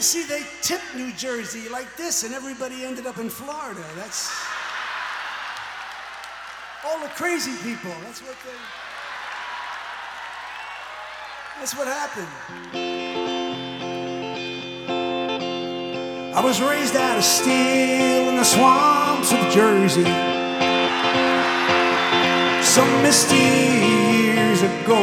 see, they tipped New Jersey like this, and everybody ended up in Florida. That's all the crazy people. That's what happened. I was raised out of steel in the swamps of Jersey some misty years ago.